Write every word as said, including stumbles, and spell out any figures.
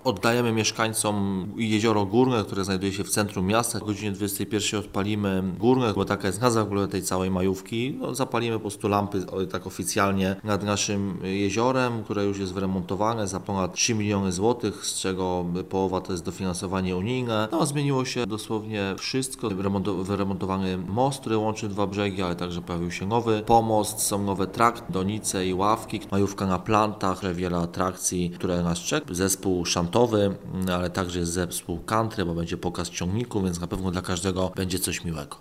Oddajemy mieszkańcom Jezioro Górne, które znajduje się w centrum miasta. O godzinie dwudziestej pierwszej odpalimy Górne, bo taka jest nazwa w ogóle tej całej majówki. No, zapalimy po prostu lampy tak oficjalnie nad naszym jeziorem, które już jest wyremontowane za ponad trzy miliony złotych, z czego połowa to jest dofinansowanie unijne. No, zmieniło się dosłownie wszystko. Wyremontowany most, który łączy dwa brzegi, ale także pojawił się nowy pomost, są nowe trakty, donice i ławki, majówka na plantach, wiele atrakcji, które nas czeka. Zespół szantowy, ale także jest zespół country, bo będzie pokaz ciągników, więc na pewno dla każdego będzie coś miłego.